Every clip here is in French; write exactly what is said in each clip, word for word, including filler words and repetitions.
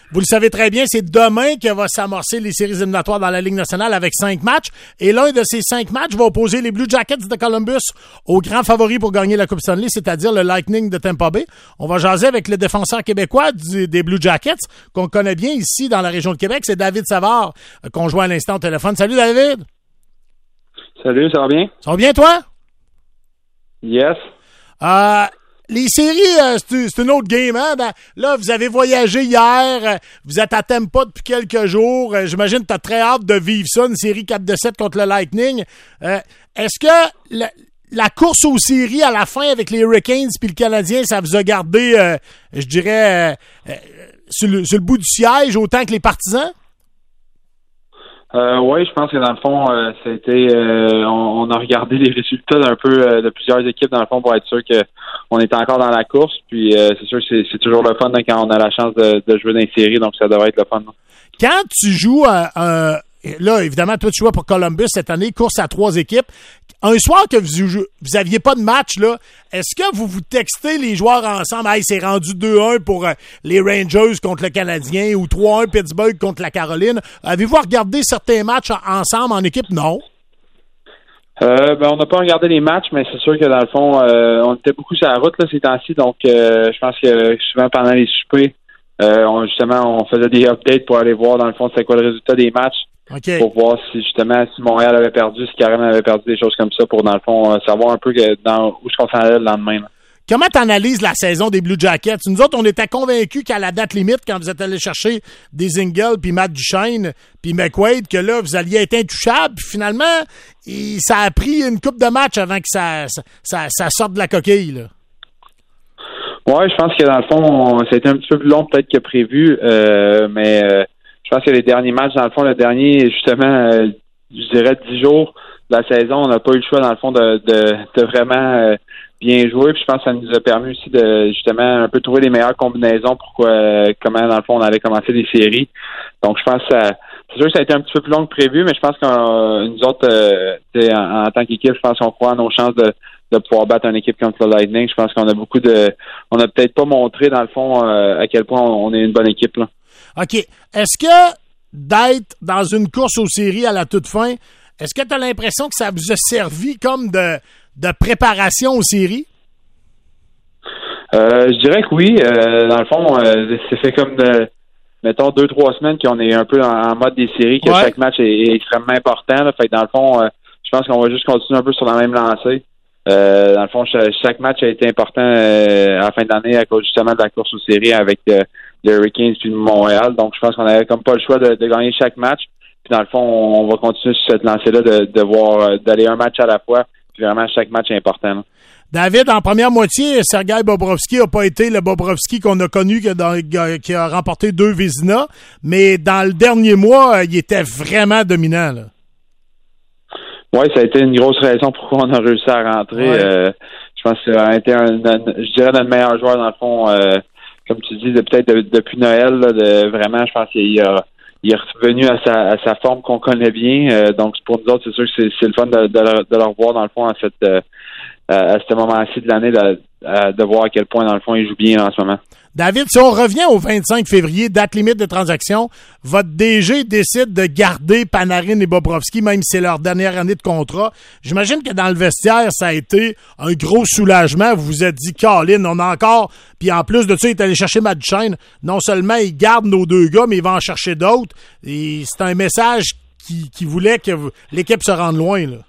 vous le savez très bien, c'est demain que va s'amorcer les séries éliminatoires dans la Ligue nationale avec cinq matchs. Et l'un de ces cinq matchs va opposer les Blue Jackets de Columbus aux grands favoris pour gagner la Coupe Stanley, c'est-à-dire le Lightning de Tampa Bay. On va jaser avec le défenseur québécois du, des Blue Jackets, qu'on connaît bien ici dans la région de Québec. C'est David Savard, qu'on joint à l'instant au téléphone. Salut David! Salut, ça va bien? Ça va bien, toi? Yes. Euh, les séries, euh, c'est, c'est une autre game, hein? Ben, là, vous avez voyagé hier, euh, vous êtes à Tampa depuis quelques jours. Euh, j'imagine que tu as très hâte de vivre ça, une série quatre de sept contre le Lightning. Euh, est-ce que la, la course aux séries à la fin avec les Hurricanes puis le Canadien, ça vous a gardé, euh, je dirais, euh, euh, sur, le, sur le bout du siège autant que les partisans? Euh, oui, je pense que dans le fond, euh, ça a été, euh, on, on a regardé les résultats d'un peu euh, de plusieurs équipes dans le fond pour être sûr que on est encore dans la course. Puis euh, c'est sûr que c'est, c'est toujours le fun hein, quand on a la chance de, de jouer dans les séries, donc ça devrait être le fun. Hein. Quand tu joues, à, à, là évidemment toi tu joues pour Columbus cette année, course à trois équipes. Un soir que vous vous aviez pas de match, là, est-ce que vous vous textez les joueurs ensemble? Hey, c'est rendu deux un pour euh, les Rangers contre le Canadien ou trois un Pittsburgh contre la Caroline. Avez-vous regardé certains matchs ensemble en équipe? Non. Euh, ben, on n'a pas regardé les matchs, mais c'est sûr que dans le fond, euh, on était beaucoup sur la route là, ces temps-ci, donc euh, je pense que souvent pendant les soupers, euh, on, justement, on faisait des updates pour aller voir dans le fond c'était quoi le résultat des matchs. Okay. Pour voir si justement si Montréal avait perdu, si Karen avait perdu, des choses comme ça, pour dans le fond euh, savoir un peu que, dans, où est-ce qu'on s'en allait le lendemain. Là. Comment tu analyses la saison des Blue Jackets? Nous autres, on était convaincus qu'à la date limite, quand vous êtes allés chercher des Ingles, puis Matt Duchesne, puis McQuaid, que là, vous alliez être intouchables. Puis finalement, il, ça a pris une coupe de match avant que ça, ça, ça, ça sorte de la coquille. Là. Oui, je pense que dans le fond, on, ça a été un petit peu plus long peut-être que prévu, euh, mais... Euh, je pense que les derniers matchs, dans le fond, le dernier, justement, euh, je dirais dix jours de la saison, on n'a pas eu le choix, dans le fond, de, de, de vraiment euh, bien jouer. Puis je pense que ça nous a permis aussi de, justement, un peu trouver les meilleures combinaisons pour euh, comment, dans le fond, on allait commencer les séries. Donc, je pense que ça, c'est sûr que ça a été un petit peu plus long que prévu, mais je pense que euh, nous autres, euh, en, en tant qu'équipe, je pense qu'on croit en nos chances de, de pouvoir battre une équipe contre le Lightning. Je pense qu'on a beaucoup de... On n'a peut-être pas montré, dans le fond, euh, à quel point on, on est une bonne équipe, là. OK. Est-ce que d'être dans une course aux séries à la toute fin, est-ce que tu as l'impression que ça vous a servi comme de, de préparation aux séries? Euh, je dirais que oui. Euh, dans le fond, euh, c'est fait comme de, mettons, deux, trois semaines qu'on est un peu en, en mode des séries, que ouais. Chaque match est, est extrêmement important. Là. Fait que dans le fond, euh, je pense qu'on va juste continuer un peu sur la même lancée. Euh, dans le fond, chaque, chaque match a été important euh, à la fin de l'année à cause justement de la course aux séries avec euh, les Hurricanes puis Montréal. Donc, je pense qu'on avait comme pas le choix de, de gagner chaque match. Puis dans le fond, on, on va continuer sur cette lancée-là de, de voir d'aller un match à la fois. Puis vraiment, chaque match est important. Là. David, en première moitié, Sergei Bobrovsky n'a pas été le Bobrovsky qu'on a connu qui a, qui a remporté deux Vezina, mais dans le dernier mois, il était vraiment dominant. Là. Oui, ça a été une grosse raison pourquoi on a réussi à rentrer. Ouais. Euh, je pense que ça a été un, un, je dirais notre meilleur joueur dans le fond, euh, comme tu dis, de, peut-être de, depuis Noël, là, de, vraiment, je pense qu'il a, il est revenu à sa, à sa forme qu'on connaît bien. Euh, donc pour nous autres, c'est sûr que c'est, c'est le fun de, de, de le revoir dans le fond à cette euh, à ce moment-ci de l'année, de, de voir à quel point, dans le fond, il joue bien en ce moment. David, si on revient au vingt-cinq février, date limite de transaction, votre D G décide de garder Panarin et Bobrovsky, même si c'est leur dernière année de contrat. J'imagine que dans le vestiaire, ça a été un gros soulagement. Vous vous êtes dit, Colin, on a encore... Puis en plus de ça, il est allé chercher Matt Duchesne. Non seulement il garde nos deux gars, mais il va en chercher d'autres. Et c'est un message qui, qui voulait que l'équipe se rende loin, là.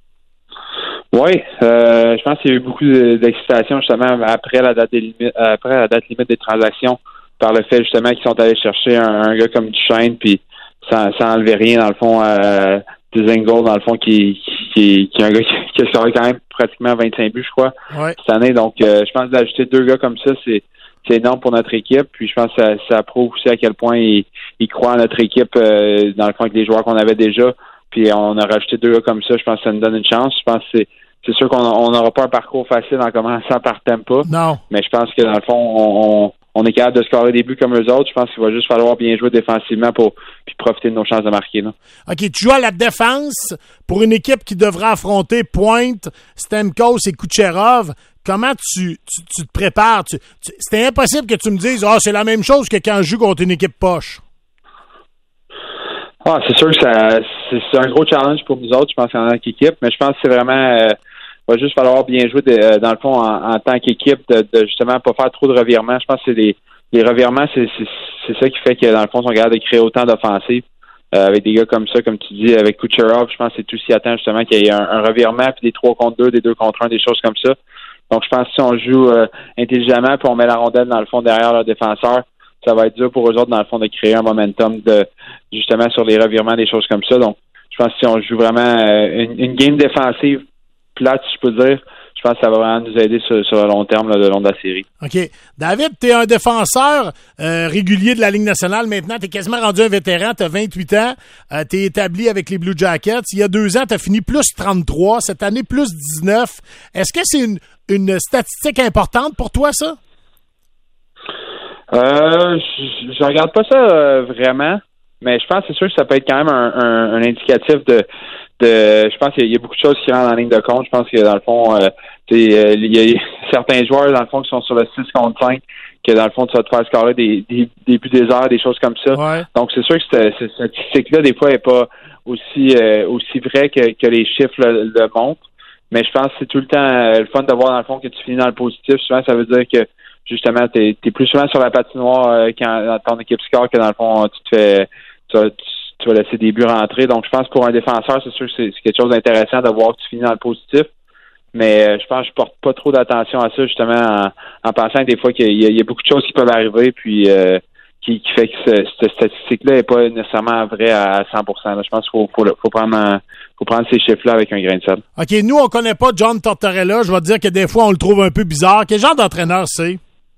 Oui, euh, je pense qu'il y a eu beaucoup d'excitation justement après la date des limites, après la date limite des transactions, par le fait justement qu'ils sont allés chercher un, un gars comme Duchesne, puis sans, sans enlever rien dans le fond à Dzingel, dans le fond qui qui, qui est un gars qui, qui a scoré quand même pratiquement vingt-cinq buts, je crois, ouais. cette année. Donc euh, je pense d'ajouter deux gars comme ça, c'est c'est énorme pour notre équipe. Puis je pense que ça, ça prouve aussi à quel point ils il croient en notre équipe euh, dans le fond avec les joueurs qu'on avait déjà. Puis on a rajouté deux gars comme ça, je pense que ça nous donne une chance. Je pense que c'est C'est sûr qu'on n'aura pas un parcours facile en commençant par Tampa. Non. Mais je pense que dans le fond, on, on, on est capable de scorer des buts comme eux autres. Je pense qu'il va juste falloir bien jouer défensivement pour puis profiter de nos chances de marquer. Là. OK, tu joues à la défense pour une équipe qui devra affronter Pointe, Stamkos et Kucherov. comment tu, tu, tu te prépares? Tu, tu, c'était impossible que tu me dises, ah, oh, c'est la même chose que quand je joue contre une équipe poche. Ah, c'est sûr que ça, c'est, c'est un gros challenge pour nous autres, je pense, en tant qu'équipe, mais je pense que c'est vraiment, euh, va juste falloir bien jouer, de, euh, dans le fond, en, en tant qu'équipe, de, de justement pas faire trop de revirements. Je pense que c'est les, les revirements, c'est, c'est, c'est ça qui fait que, dans le fond, ils sont capables de créer autant d'offensives. Euh, avec des gars comme ça, comme tu dis, avec Kucherov, je pense que c'est tout s'y attend, justement, qu'il y ait un, un revirement, puis des trois contre deux, des deux contre un, des choses comme ça. Donc, je pense que si on joue euh, intelligemment, puis on met la rondelle, dans le fond, derrière le défenseur, ça va être dur pour eux autres, dans le fond, de créer un momentum de justement sur les revirements, des choses comme ça. Donc, je pense que si on joue vraiment euh, une, une game défensive plate, si je peux dire, je pense que ça va vraiment nous aider sur, sur le long terme, là, le long de la série. OK. David, tu es un défenseur euh, régulier de la Ligue nationale maintenant. Tu es quasiment rendu un vétéran. Tu as vingt-huit ans. Euh, tu es établi avec les Blue Jackets. Il y a deux ans, tu as fini plus trente-trois. Cette année, plus dix-neuf. Est-ce que c'est une, une statistique importante pour toi, ça? Euh, je, je regarde pas ça euh, vraiment, mais je pense que c'est sûr que ça peut être quand même un, un, un indicatif de, de. Je pense qu'il y a beaucoup de choses qui rentrent en ligne de compte. Je pense que dans le fond, euh, euh, il y a certains joueurs dans le fond qui sont sur le six contre cinq, que dans le fond tu vas te faire scorer des, des, des buts des heures, des choses comme ça. Ouais. Donc c'est sûr que cette, cette statistique-là des fois n'est pas aussi euh, aussi vraie que, que les chiffres le, le montrent. Mais je pense que c'est tout le temps euh, le fun de voir dans le fond que tu finis dans le positif. Souvent ça veut dire que justement, t'es, t'es plus souvent sur la patinoire euh, quand ton équipe score que dans le fond, tu te fais tu vas, tu, tu vas laisser des buts rentrer. Donc, je pense que pour un défenseur, c'est sûr que c'est, c'est quelque chose d'intéressant de voir que tu finis dans le positif. Mais euh, je pense que je porte pas trop d'attention à ça, justement, en, en pensant que des fois qu'il y a, il y a beaucoup de choses qui peuvent arriver, puis euh, qui, qui fait que ce, cette statistique-là n'est pas nécessairement vraie à cent pour cent. Là. Je pense qu'il faut, faut, faut prendre faut prendre ces chiffres-là avec un grain de sel. OK, nous, on connaît pas John Tortorella. Je vais te dire que des fois, on le trouve un peu bizarre. Quel genre d'entraîneur c'est?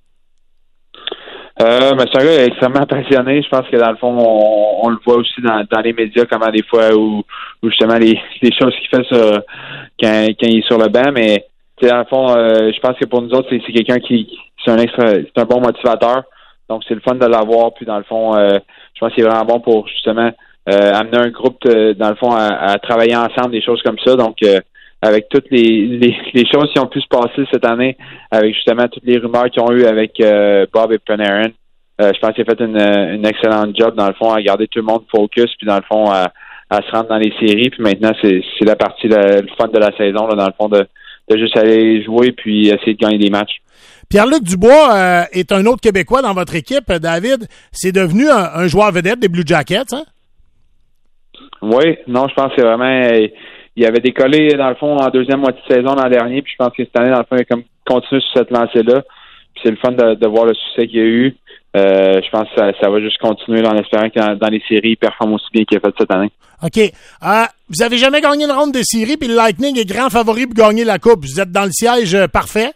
Euh, mais c'est un gars extrêmement passionné. Je pense que dans le fond, on, on le voit aussi dans, dans les médias, comment des fois où, où justement les, les choses qu'il fait sur, quand, quand il est sur le banc. Mais dans le fond, euh, je pense que pour nous autres, c'est, c'est quelqu'un qui c'est un extra, c'est un bon motivateur. Donc c'est le fun de l'avoir. Puis dans le fond, euh, je pense qu'il est vraiment bon pour justement euh, amener un groupe de, dans le fond à, à travailler ensemble, des choses comme ça. Donc euh, avec toutes les, les, les choses qui ont pu se passer cette année, avec justement toutes les rumeurs qu'ils ont eu avec euh, Bob et Panarin. Euh, je pense qu'il a fait une, une excellente job, dans le fond, à garder tout le monde focus, puis dans le fond, à, à se rendre dans les séries. Puis maintenant, c'est, c'est la partie, la, le fun de la saison, là, dans le fond, de, de juste aller jouer puis essayer de gagner des matchs. Pierre-Luc Dubois euh, est un autre Québécois dans votre équipe, David. C'est devenu un, un joueur vedette des Blue Jackets, hein? Oui, non, je pense que c'est vraiment... Il avait décollé, dans le fond, en deuxième moitié de saison l'an dernier, puis je pense que cette année, dans le fond, il a comme continué sur cette lancée-là. Puis c'est le fun de, de voir le succès qu'il y a eu. Euh, je pense que ça, ça va juste continuer en espérant que dans, dans les séries, il performe aussi bien qu'il a fait cette année. OK. Euh, vous avez jamais gagné une ronde des séries, puis le Lightning est grand favori pour gagner la Coupe. Vous êtes dans le siège euh, parfait?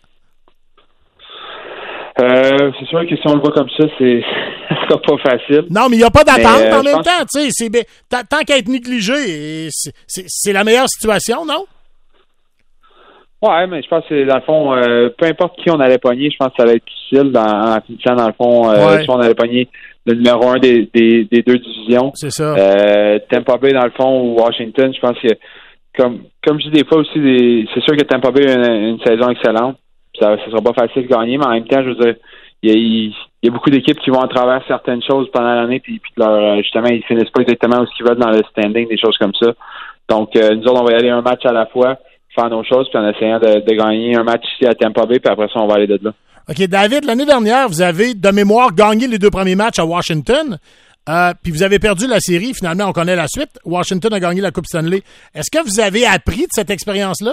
Euh, c'est sûr que si on le voit comme ça, c'est ça sera pas facile. Non, mais il n'y a pas d'attente mais, euh, en même pense... temps. Tu sais, c'est, tant, tant qu'à être négligé, c'est, c'est, c'est la meilleure situation, non? Ouais, mais je pense que dans le fond, euh, peu importe qui on allait pogner, je pense que ça allait être difficile dans, en finissant dans le fond. Euh, ouais. Si on allait pogner le numéro un des, des, des deux divisions. C'est ça. Euh, Tampa Bay dans le fond ou Washington, je pense que comme comme je dis des fois aussi, des, c'est sûr que Tampa Bay a une, une saison excellente. Ça ne sera pas facile de gagner, mais en même temps, je veux dire, il y a, il y a beaucoup d'équipes qui vont à travers certaines choses pendant l'année, puis, puis leur, justement, ils finissent pas exactement où ils veulent dans le standing, des choses comme ça. Donc, euh, nous autres, on va y aller un match à la fois, faire nos choses, puis en essayant de, de gagner un match ici à Tampa Bay, puis après ça, on va aller de là. OK, David, l'année dernière, vous avez, de mémoire, gagné les deux premiers matchs à Washington, euh, puis vous avez perdu la série. Finalement, on connaît la suite. Washington a gagné la Coupe Stanley. Est-ce que vous avez appris de cette expérience-là?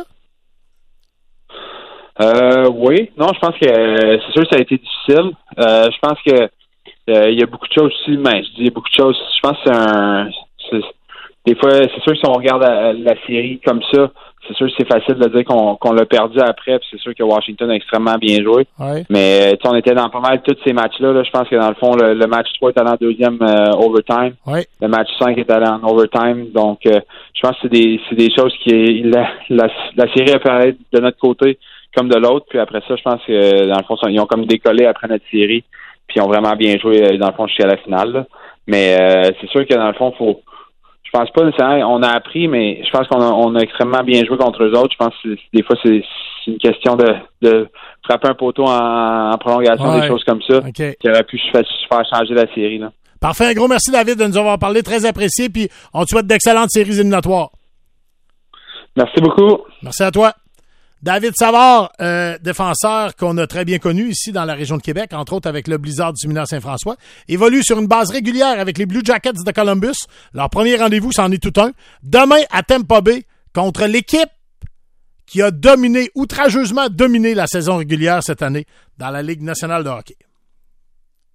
Euh, oui. Non, je pense que euh, c'est sûr que ça a été difficile. Euh, je pense que euh, il y a beaucoup de choses aussi, mais je dis il y a beaucoup de choses. Je pense que c'est un c'est, des fois, c'est sûr que si on regarde la, la série comme ça, c'est sûr que c'est facile de dire qu'on, qu'on l'a perdu après, puis c'est sûr que Washington a extrêmement bien joué. Ouais. Mais on était dans pas mal tous ces matchs-là. Là. Je pense que dans le fond, le, le match trois est allé en deuxième euh, overtime. Ouais. Le match cinq est allé en overtime. Donc euh, je pense que c'est des c'est des choses qui la, la, la série a pu de notre côté comme de l'autre. Puis après ça, je pense que dans le fond, ils ont comme décollé après notre série. Puis ils ont vraiment bien joué dans le fond jusqu'à la finale. Là. Mais euh, c'est sûr que dans le fond, faut je pense pas nécessairement on a appris, mais je pense qu'on a, on a extrêmement bien joué contre eux autres. Je pense que des fois, c'est, c'est une question de, de frapper un poteau en, en prolongation, ouais. des choses comme ça, okay. qui aurait pu faire, faire changer la série. Là. Parfait. Un gros merci, David, de nous avoir parlé. Très apprécié. Puis on te souhaite d'excellentes séries éliminatoires. Merci beaucoup. Merci à toi. David Savard, euh, défenseur qu'on a très bien connu ici dans la région de Québec, entre autres avec le Blizzard du séminaire Saint-François, évolue sur une base régulière avec les Blue Jackets de Columbus. Leur premier rendez-vous, c'en est tout un. Demain, à Tampa Bay, contre l'équipe qui a dominé, outrageusement dominé la saison régulière cette année dans la Ligue nationale de hockey.